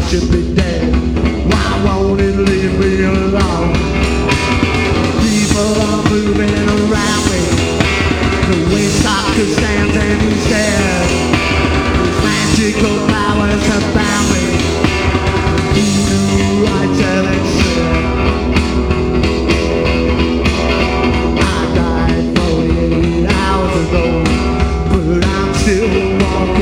should be dead. Why won't it leave me alone? People are moving around me. The windsock stands and he's dead. Magical powers about